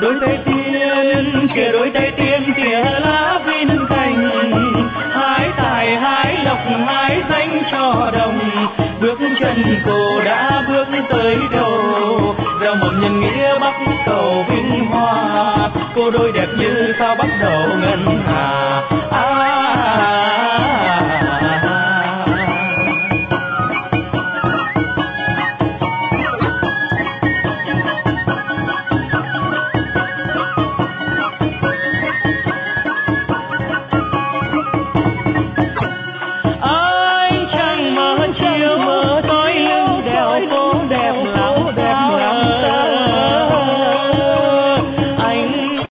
đôi tay tiên kìa đôi tay tiên tỉa lá viên cành, hái tài hái lộc hái danh cho đồng, bước chân cô đã bước tới đâu, gieo mầm nhân nghĩa bắc cầu vinh hoa, cô đôi đẹp như sao bắt đầu ngân hà.